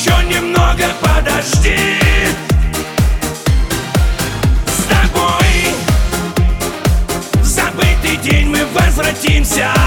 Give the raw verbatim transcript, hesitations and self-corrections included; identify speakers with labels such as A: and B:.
A: еще немного подожди. С тобой в забытый день мы возвратимся.